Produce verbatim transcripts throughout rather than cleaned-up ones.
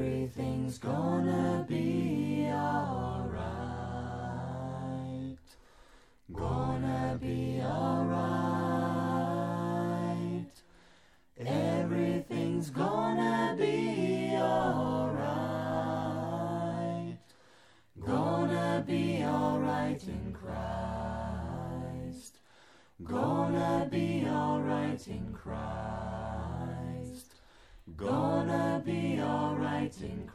Everything's gonna be alright. Gonna be alright. Everything's gonna be alright. Gonna be alright in Christ. Gonna be alright in Christ. Gonna be alright in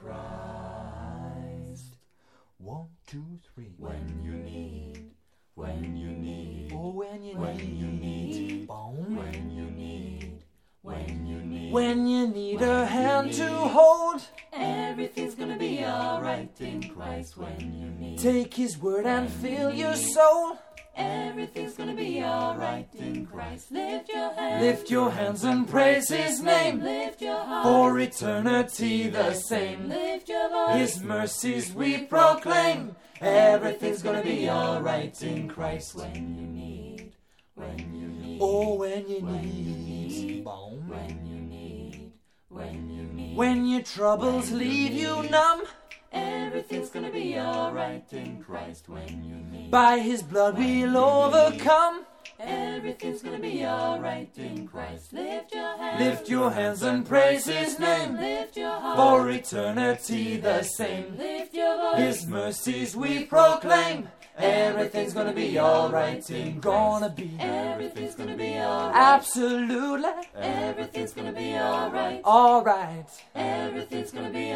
Christ. One, two, three. When you need, when you need, Oh, when you when need, you need, Boom. when you need, when you need, When you need when a you hand need. to hold, everything's gonna be alright in Christ. When you need, take His word and fill your soul. everything's gonna be alright in Christ. Lift your hands, Lift your hands and praise His name. lift your heart, For eternity the same. lift your voice. His mercies we proclaim. Everything's gonna be alright in Christ. When you need, when you need, Oh, when you when you need, need, Boom. when you need, when you need, When your troubles when you leave you need. numb, everything's gonna be alright in Christ. When you need, by His blood we'll overcome. everything's gonna be alright in Christ. Lift your hands, Lift your hands and praise His name. lift your heart, For eternity the same. lift your voice. His mercies we proclaim. Everything's gonna be alright in Gonna be everything's gonna be alright. absolutely Everything's gonna be alright. alright. Everything's gonna be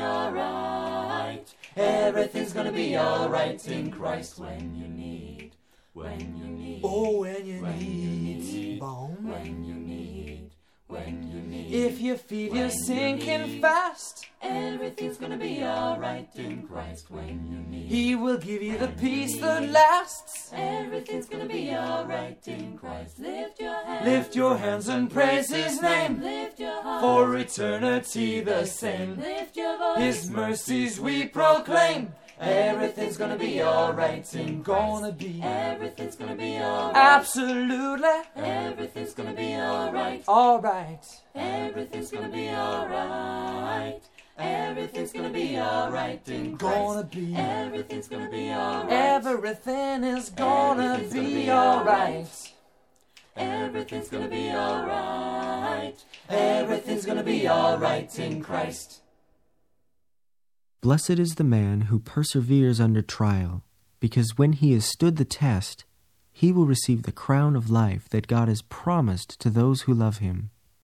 alright. Everything's gonna be alright in Christ. When you need, when you need, Oh, when you when you need, need, Boom. when you need, when you need. If you feel when you're you sinking need. fast, everything's gonna be alright in Christ. When you need, He will give you the when you peace that need. lasts. everything's gonna be alright in Christ. Lift your hands, Lift your hands and praise His name. lift your heart, For eternity the same. lift your voice. His mercies we proclaim. Everything's gonna be alright in Gonna be everything's gonna be alright. absolutely Everything's gonna be alright. alright. Everything's gonna be alright. Everything's gonna be alright in Christ. Gonna be Everything's gonna be alright. Everything is gonna Everything's gonna be be alright. Everything's gonna be alright. Everything's gonna be alright in Christ. Blessed is the man who perseveres under trial, because when he has stood the test, he will receive the crown of life that God has promised to those who love Him.